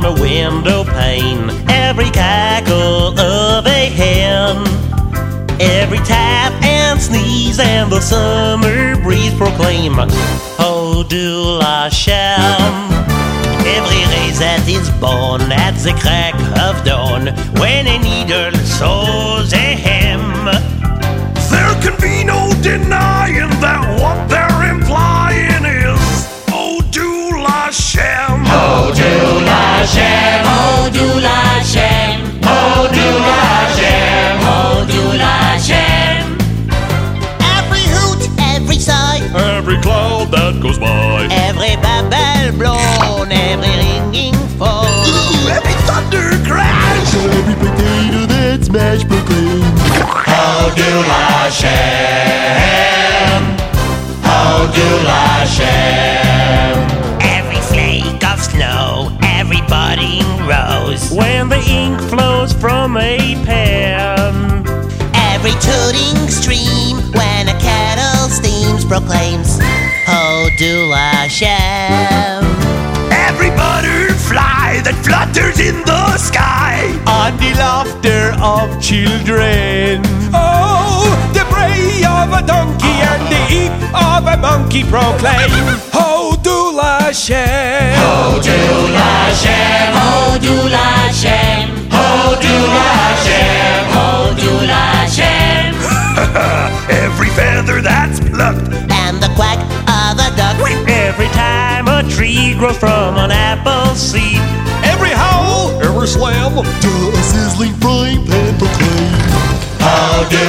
a window pane, every cackle of a hen, every tap and sneeze and the summer breeze proclaim, Ho du Lashem. Every raisin is born at the crack of dawn, when a needle sows a hem. There can be no denying that what they're implying is Ho du Lashem. Ho du Lashem, Ho du Lashem, Ho du Lashem, Ho du Lashem. Every hoot, every sigh, Every cloud that goes by, every babble blown, every ringing fall, every thunder crash, Every potato that's mashed proclaim, Ho du Lashem, Ho du Lashem. every flake of snow, every budding rose, When the ink flows from a pen, every tooting stream, when a kettle steams, proclaims, Ho du Lashem. every butterfly that flutters in the sky, on the laughter of children. Oh, the bray of a donkey and the eat of a monkey proclaim, Ho du Lashem. Ho du Lashem, Ho du Lashem, Ho du Lashem, Ho du Lashem. every feather that's plucked, And the quack of a duck, every time a tree grows from an apple seed, Every howl, every slam, To a sizzling frying pan proclaim, Ho du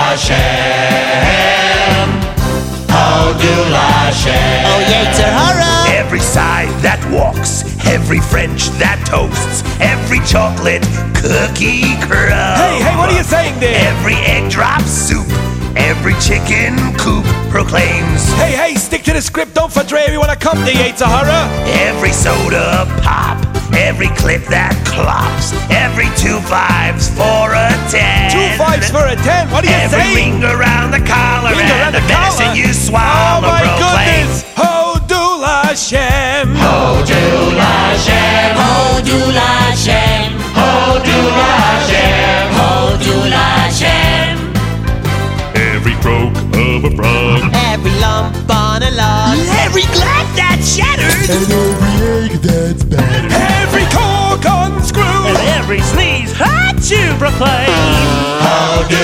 Lashem, Ho du Lashem. oh Yetzer Hara, every sigh that walks, every French that toasts, every chocolate cookie crumb. Hey, what are you saying there? Every egg drop soup, every chicken coop proclaims, Hey, stick to the script, don't for Dre, we wanna come to Yetzer Hara. every soda pop, every clip that clops, every 2 5s for a 10. 2 5s for a 10, what are you Every saying? ring around the collar Ring around and the medicine collar. you swallow Oh my proclaims, goodness, Ho du Lashem. Ho du Lashem, Ho du Lashem, Ho du Lashem, Ho du Lashem. every croak of a frog, every lump on a log, every glass that shatters, and every egg that's battered. Every cork unscrewed. and every sneeze, Achoo, proclaim, Ho du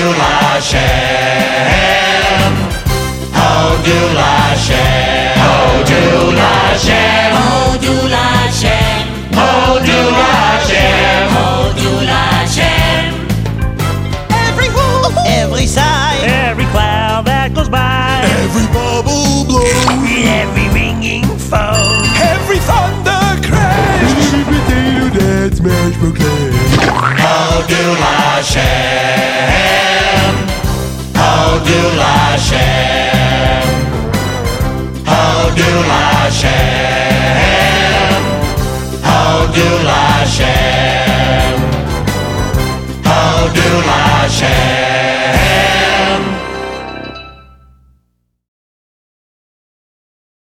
Lashem, Ho du Lashem, Ho du Lashem, Ho du